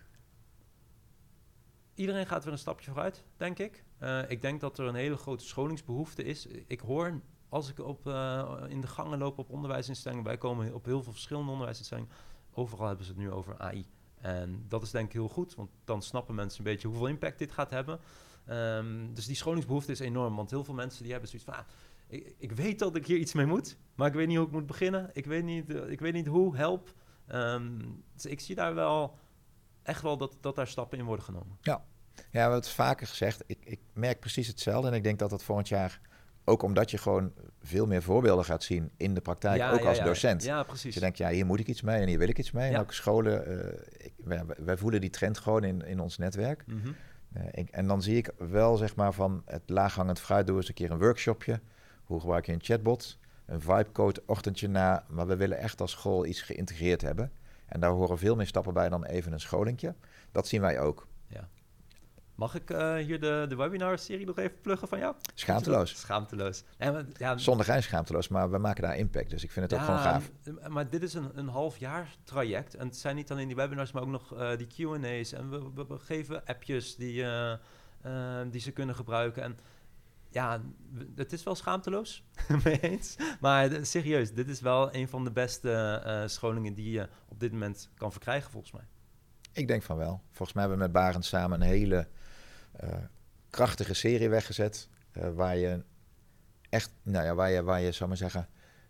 Iedereen gaat weer een stapje vooruit, denk ik. Uh, ik denk dat er een hele grote scholingsbehoefte is. Ik hoor, als ik op, uh, in de gangen loop op onderwijsinstellingen, wij komen op heel veel verschillende onderwijsinstellingen, overal hebben ze het nu over A I. En dat is denk ik heel goed, want dan snappen mensen een beetje hoeveel impact dit gaat hebben. Um, dus die scholingsbehoefte is enorm, want heel veel mensen die hebben zoiets van, ah, ik, ik weet dat ik hier iets mee moet, maar ik weet niet hoe ik moet beginnen. Ik weet niet, uh, ik weet niet hoe, help. Um, dus ik zie daar wel echt wel dat, dat daar stappen in worden genomen.
Ja, ja we hebben het vaker gezegd. Ik, ik merk precies hetzelfde en ik denk dat dat volgend jaar, ook omdat je gewoon veel meer voorbeelden gaat zien in de praktijk,
ja,
ook
ja,
als
ja.
docent.
Ja, precies.
Dus je denkt, ja, hier moet ik iets mee en hier wil ik iets mee.
Ja.
En ook scholen, uh, ik, wij, wij voelen die trend gewoon in, in ons netwerk.
Mm-hmm.
Uh, ik, en dan zie ik wel, zeg maar, van het laaghangend fruit, doe eens een keer een workshopje. Hoe gebruik je een chatbot? Een vibecode ochtendje na. Maar we willen echt als school iets geïntegreerd hebben. En daar horen veel meer stappen bij dan even een scholingje. Dat zien wij ook.
Ja. Mag ik uh, hier de, de webinar-serie nog even pluggen van jou?
Schaamteloos.
Schaamteloos. Nee, maar, ja,
Zonder geen schaamteloos, maar we maken daar impact. Dus ik vind het
ja,
ook gewoon gaaf.
Maar dit is een, een half jaar traject. En het zijn niet alleen die webinars, maar ook nog uh, die Q en A's. En we, we, we geven appjes die, uh, uh, die ze kunnen gebruiken. En ja, het is wel schaamteloos, mee eens. Maar de, serieus, dit is wel een van de beste uh, scholingen die je op dit moment kan verkrijgen, volgens mij.
Ik denk van wel. Volgens mij hebben we met Barend samen een hele uh, krachtige serie weggezet. Uh, waar je echt, nou ja, waar je, waar je, zou maar zeggen...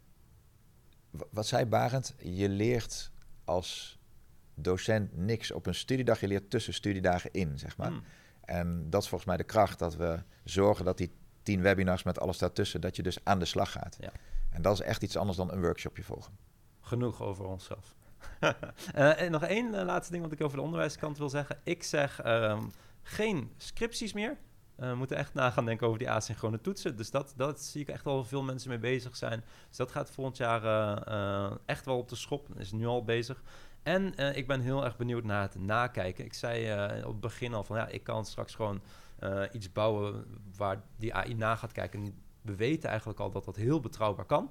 W- wat zei Barend? Je leert als docent niks op een studiedag. Je leert tussen studiedagen in, zeg maar.
Mm.
En dat is volgens mij de kracht, dat we zorgen dat die tien webinars met alles daartussen, dat je dus aan de slag gaat.
Ja.
En dat is echt iets anders dan een workshopje volgen.
Genoeg over onszelf. uh, en nog één uh, laatste ding wat ik over de onderwijskant wil zeggen. Ik zeg um, geen scripties meer. Uh, we moeten echt na gaan denken over die asynchrone toetsen. Dus dat, dat zie ik echt wel veel mensen mee bezig zijn. Dus dat gaat volgend jaar uh, uh, echt wel op de schop. Is nu al bezig. En uh, ik ben heel erg benieuwd naar het nakijken. Ik zei uh, op het begin al van, ja, ik kan straks gewoon uh, iets bouwen waar die A I na gaat kijken. En we weten eigenlijk al dat dat heel betrouwbaar kan.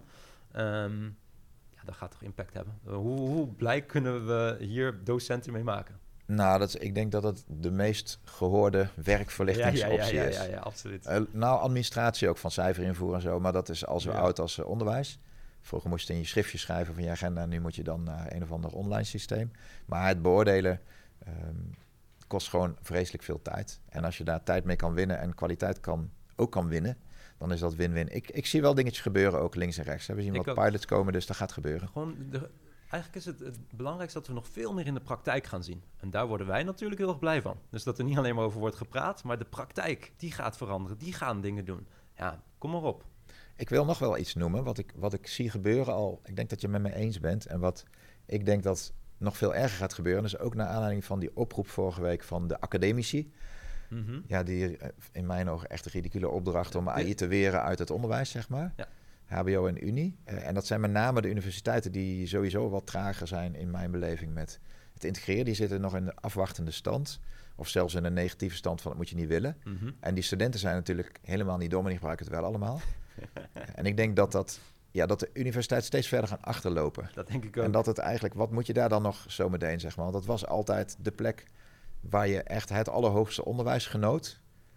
Um, ja, dat gaat toch impact hebben. Uh, hoe, hoe blij kunnen we hier docenten mee maken?
Nou, dat is, ik denk dat het de meest gehoorde werkverlichtingsoptie
ja, ja, ja,
is.
Ja, ja, ja, absoluut.
Uh, nou, administratie ook van cijferinvoer en zo, maar dat is al zo
Ja.
oud als uh, onderwijs. Vroeger moest je in je schriftje schrijven van je agenda, nu moet je dan naar een of ander online systeem. Maar het beoordelen um, kost gewoon vreselijk veel tijd. En als je daar tijd mee kan winnen en kwaliteit kan, ook kan winnen, dan is dat win-win. Ik, ik zie wel dingetjes gebeuren, ook links en rechts. We zien
Ik
wat
ook.
pilots komen, dus dat gaat gebeuren.
Gewoon de, eigenlijk is het het belangrijkste dat we nog veel meer in de praktijk gaan zien. En daar worden wij natuurlijk heel erg blij van. Dus dat er niet alleen maar over wordt gepraat, maar de praktijk, die gaat veranderen. Die gaan dingen doen. Ja, kom maar op.
Ik wil nog wel iets noemen, wat ik, wat ik zie gebeuren al. Ik denk dat je het met me eens bent. En wat ik denk dat nog veel erger gaat gebeuren, is ook naar aanleiding van die oproep vorige week van de academici.
Mm-hmm.
Ja, die in mijn ogen echt een ridicule opdracht om A I te weren uit het onderwijs, zeg maar.
Ja.
H B O en Unie. Uh, en dat zijn met name de universiteiten die sowieso wat trager zijn in mijn beleving met het integreren. Die zitten nog in de afwachtende stand. Of zelfs in een negatieve stand van dat moet je niet willen.
Mm-hmm.
En die studenten zijn natuurlijk helemaal niet dom en die gebruiken het wel allemaal. En ik denk dat, dat, ja, dat de universiteit steeds verder gaan achterlopen.
Dat denk ik ook.
En dat het eigenlijk, wat moet je daar dan nog zo meteen, zeg maar? Want dat was altijd de plek waar je echt het allerhoogste onderwijs genoot.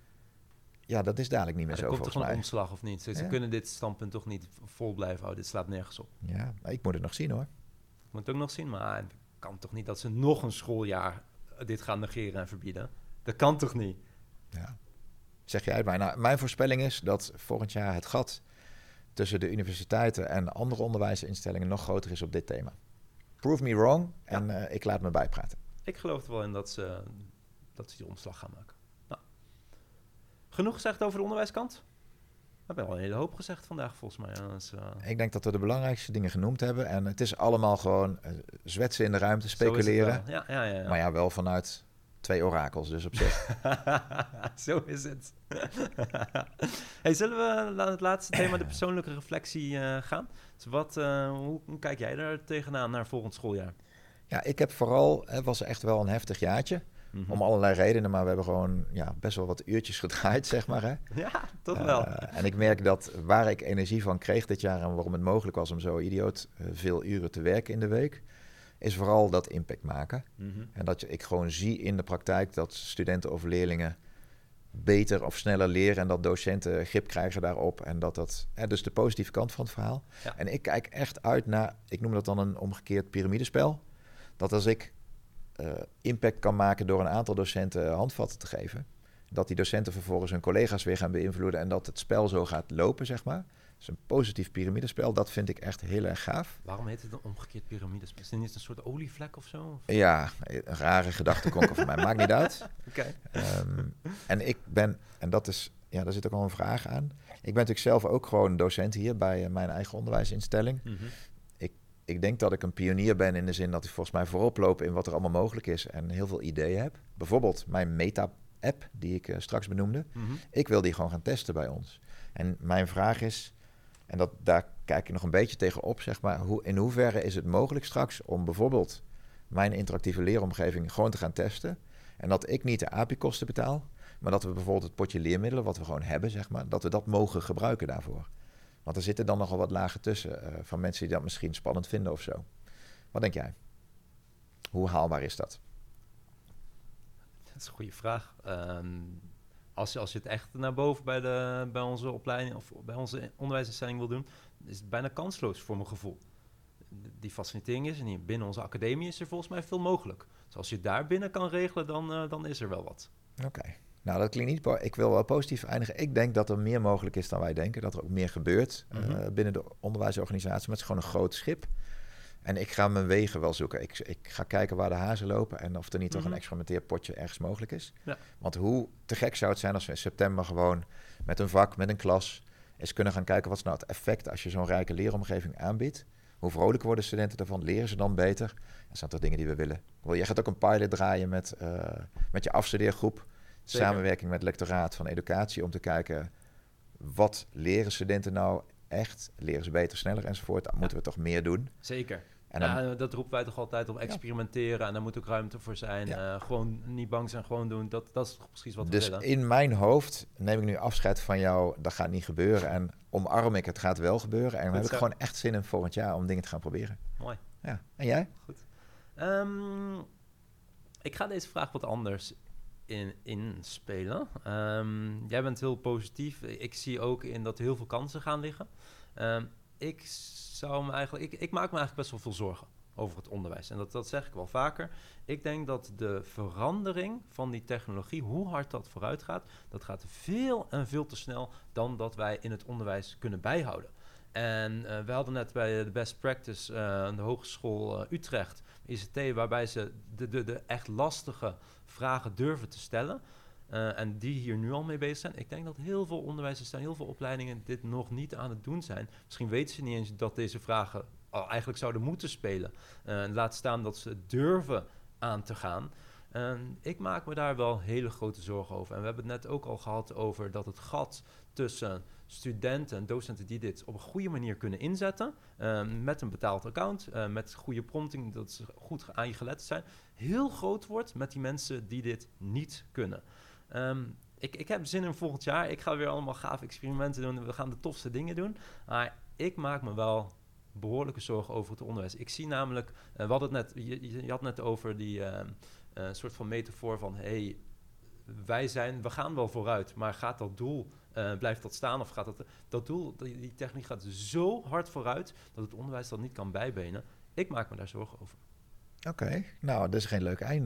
Ja, dat is dadelijk niet meer
ja,
zo,
komt er
volgens
gewoon
mij.
een omslag of niet? Ze, ze
Ja.
kunnen dit standpunt toch niet vol blijven houden. Dit slaat nergens op.
Ja, maar ik moet het nog zien, hoor.
Ik moet het ook nog zien, maar het kan toch niet dat ze nog een schooljaar dit gaan negeren en verbieden. Dat kan toch niet?
Ja. Zeg je uit mij. Nou, mijn voorspelling is dat volgend jaar het gat tussen de universiteiten en andere onderwijsinstellingen nog groter is op dit thema. Prove me wrong en ja. uh, ik laat me bijpraten.
Ik geloof er wel in dat ze, dat ze die omslag gaan maken. Nou. Genoeg gezegd over de onderwijskant? We hebben al een hele hoop gezegd vandaag, volgens mij. Dus, uh...
Ik denk dat we de belangrijkste dingen genoemd hebben. En het is allemaal gewoon uh, zwetsen in de ruimte, speculeren.
Ja, ja, ja, ja.
Maar ja, wel vanuit twee orakels, dus op zich.
Zo is het. Hey, zullen we naar het laatste thema, de persoonlijke reflectie, uh, gaan? Dus wat, uh, hoe, hoe kijk jij daar tegenaan naar volgend schooljaar?
Ja, ik heb vooral... Het was echt wel een heftig jaartje. Mm-hmm. Om allerlei redenen, maar we hebben gewoon ja, best wel wat uurtjes gedraaid, zeg maar. Hè?
Ja, toch wel.
Uh, en ik merk dat waar ik energie van kreeg dit jaar en waarom het mogelijk was om zo idioot uh, veel uren te werken in de week, is vooral dat impact maken. Mm-hmm. En dat je, ik gewoon zie in de praktijk dat studenten of leerlingen beter of sneller leren en dat docenten grip krijgen daarop. En dat dat, hè, dus de positieve kant van het verhaal. Ja. En ik kijk echt uit naar, ik noem dat dan een omgekeerd piramidespel. Dat als ik uh, impact kan maken door een aantal docenten handvatten te geven, dat die docenten vervolgens hun collega's weer gaan beïnvloeden en dat het spel zo gaat lopen, zeg maar. Dus een positief piramidespel, dat vind ik echt heel erg gaaf.
Waarom heet het een omgekeerd piramidespel? Is het niet een soort olievlek of zo? Of?
Ja, een rare gedachtekonkel voor mij. Maakt niet uit.
Okay.
Um, en ik ben, en dat is, ja, daar zit ook al een vraag aan. Ik ben natuurlijk zelf ook gewoon docent hier bij uh, mijn eigen onderwijsinstelling. Mm-hmm. Ik, ik denk dat ik een pionier ben in de zin dat ik volgens mij voorop loop in wat er allemaal mogelijk is en heel veel ideeën heb. Bijvoorbeeld mijn Meta-app, die ik uh, straks benoemde. Mm-hmm. Ik wil die gewoon gaan testen bij ons. En mijn vraag is, en dat, daar kijk ik nog een beetje tegenop, zeg maar, hoe, in hoeverre is het mogelijk straks om bijvoorbeeld mijn interactieve leeromgeving gewoon te gaan testen en dat ik niet de A P I-kosten betaal, maar dat we bijvoorbeeld het potje leermiddelen, wat we gewoon hebben, zeg maar, dat we dat mogen gebruiken daarvoor. Want er zitten dan nogal wat lagen tussen uh, van mensen die dat misschien spannend vinden of zo. Wat denk jij? Hoe haalbaar is dat?
Dat is een goede vraag. Um, als, je, als je het echt naar boven bij, de, bij onze opleiding of bij onze onderwijsinstelling wil doen, is het bijna kansloos voor mijn gevoel. Die facilitering is er niet. Binnen onze academie is er volgens mij veel mogelijk. Dus als je daar binnen kan regelen, dan, uh, dan is er wel wat.
Oké. Okay. Nou, dat klinkt niet... Po- ik wil wel positief eindigen. Ik denk dat er meer mogelijk is dan wij denken. Dat er ook meer gebeurt mm-hmm. uh, binnen de onderwijsorganisatie. Maar het is gewoon een groot schip. En ik ga mijn wegen wel zoeken. Ik, ik ga kijken waar de hazen lopen en of er niet mm-hmm. toch een experimenteerpotje ergens mogelijk is. Ja. Want hoe te gek zou het zijn als we in september gewoon met een vak, met een klas, eens kunnen gaan kijken wat is nou het effect als je zo'n rijke leeromgeving aanbiedt. Hoe vrolijk worden studenten ervan? Leren ze dan beter? Dat zijn toch dingen die we willen. Je gaat ook een pilot draaien met, uh, met je afstudeergroep. Zeker. Samenwerking met het lectoraat van educatie om te kijken wat leren studenten nou echt? Leren ze beter, sneller enzovoort? Dan ja. moeten we toch meer doen.
Zeker. En dan, ja, dat roepen wij toch altijd om experimenteren. Ja. En daar moet ook ruimte voor zijn. Ja. Uh, gewoon niet bang zijn, gewoon doen. Dat, dat is precies wat we
dus
willen.
Dus in mijn hoofd neem ik nu afscheid van jou. Dat gaat niet gebeuren. En omarm ik, het gaat wel gebeuren. En dan heb ik gewoon echt zin in volgend jaar om dingen te gaan proberen.
Mooi.
Ja. En jij?
Goed. Um, ik ga deze vraag wat anders in, inspelen. Um, jij bent heel positief. Ik zie ook in dat er heel veel kansen gaan liggen. Um, ik zou me eigenlijk, ik, ik maak me eigenlijk best wel veel zorgen over het onderwijs. En dat, dat zeg ik wel vaker. Ik denk dat de verandering van die technologie, hoe hard dat vooruit gaat, dat gaat veel en veel te snel dan dat wij in het onderwijs kunnen bijhouden. En uh, we hadden net bij de Best Practice uh, aan de Hogeschool uh, Utrecht, I C T, waarbij ze de, de, de echt lastige vragen durven te stellen. Uh, en die hier nu al mee bezig zijn. Ik denk dat heel veel onderwijsinstellingen, heel veel opleidingen dit nog niet aan het doen zijn. Misschien weten ze niet eens dat deze vragen al eigenlijk zouden moeten spelen. Uh, laat staan dat ze durven aan te gaan. Uh, ik maak me daar wel hele grote zorgen over. En we hebben het net ook al gehad over dat het gat tussen studenten en docenten die dit op een goede manier kunnen inzetten, uh, met een betaald account, uh, met goede prompting, dat ze goed aan je gelet zijn, heel groot wordt met die mensen die dit niet kunnen. Um, ik, ik heb zin in volgend jaar. Ik ga weer allemaal gave experimenten doen. We gaan de tofste dingen doen. Maar ik maak me wel behoorlijke zorgen over het onderwijs. Ik zie namelijk, uh, we hadden het net, je, je had net over die uh, uh, soort van metafoor van, hey, wij zijn, we gaan wel vooruit, maar gaat dat doel, uh, blijft dat staan of gaat dat, dat doel, die, die techniek gaat zo hard vooruit dat het onderwijs dat niet kan bijbenen. Ik maak me daar zorgen over.
Oké, okay. Nou, dat is geen leuk einde.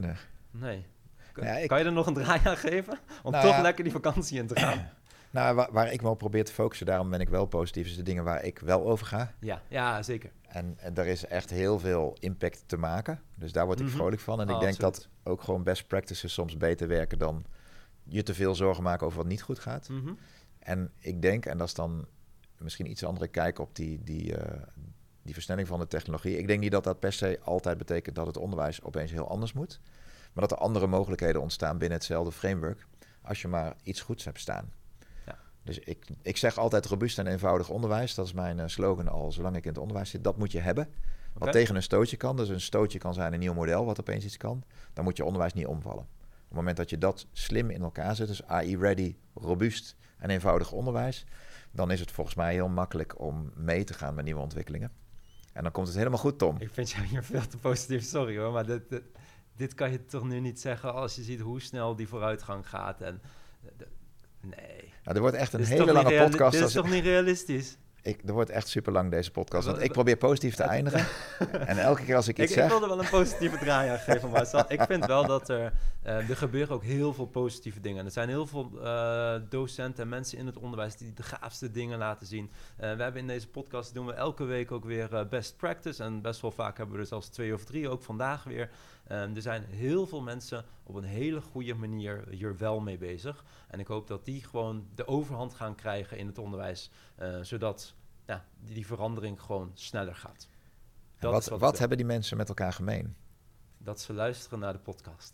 Nee. K-
Ja, ik-
Kan je er nog een draai aan geven? Om
Nou
toch
ja.
lekker die vakantie in te gaan.
Nou, waar, waar ik me op probeer te focussen, daarom ben ik wel positief, is de dingen waar ik wel over ga.
Ja, ja, zeker.
En, en er is echt heel veel impact te maken. Dus daar word ik
Mhm.
vrolijk van. En ik
Oh,
denk
absoluut.
dat ook gewoon best practices soms beter werken dan je te veel zorgen maken over wat niet goed gaat.
Mhm.
En ik denk, en dat is dan misschien iets andere kijk op die, die, uh, die versnelling van de technologie. Ik denk niet dat dat per se altijd betekent dat het onderwijs opeens heel anders moet. Maar dat er andere mogelijkheden ontstaan binnen hetzelfde framework. Als je maar iets goeds hebt staan.
Ja.
Dus ik, ik zeg altijd robuust en eenvoudig onderwijs. Dat is mijn uh, slogan al zolang ik in het onderwijs zit. Dat moet je hebben. Wat
Oké.
tegen een stootje kan. Dus een stootje kan zijn een nieuw model wat opeens iets kan. Dan moet je onderwijs niet omvallen. Op het moment dat je dat slim in elkaar zet. Dus A I-ready, robuust en eenvoudig onderwijs. Dan is het volgens mij heel makkelijk om mee te gaan met nieuwe ontwikkelingen. En dan komt het helemaal goed, Tom.
Ik vind jou hier veel te positief, sorry hoor. Maar dit, dit, dit kan je toch nu niet zeggen als je ziet hoe snel die vooruitgang gaat. En, de, nee.
Nou, er wordt echt een
Dit is
hele
toch niet
lange
reali-
podcast.
Dit is
als-
toch niet realistisch?
Ik, er wordt echt super lang deze podcast. Want
Wel-
ik probeer positief te eindigen. En elke keer als ik
Ik,
iets
ik
zeg...
wilde wel een positieve draai aan geven, maar zal- ik vind wel dat er... Uh, er gebeuren ook heel veel positieve dingen. Er zijn heel veel uh, docenten en mensen in het onderwijs die de gaafste dingen laten zien. Uh, we hebben in deze podcast, doen we elke week ook weer uh, best practice. En best wel vaak hebben we er zelfs twee of drie, ook vandaag weer. Um, er zijn heel veel mensen op een hele goede manier hier wel mee bezig. En ik hoop dat die gewoon de overhand gaan krijgen in het onderwijs. Uh, zodat ja, die, die verandering gewoon sneller gaat. Dat
wat
is wat
wat
ik
hebben die mensen met elkaar gemeen?
Dat ze luisteren naar de podcast.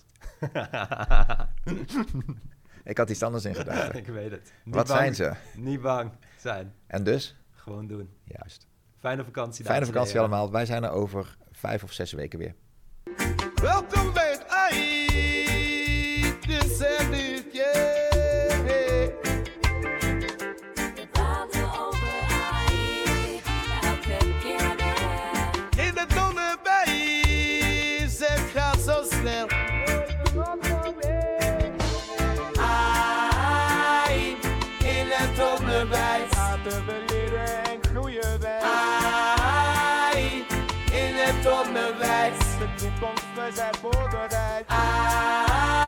Ik had iets anders in gedachten.
Ik weet het. Niet
Wat
bang,
zijn ze?
Niet bang zijn.
En dus?
Gewoon doen.
Juist.
Fijne vakantie.
Fijne
dames en
vakantie
heren.
allemaal. Wij zijn er over vijf of zes weken weer.
Welkom bij het A I. Dit zijn dit, yeah.
We praten over A I, elke keer weer.
In het onderwijs, het gaat zo snel. A I in het onderwijs.
Laten we leren en groeien wij.
A I in het onderwijs.
De toekomst, we zijn voorbereid.
A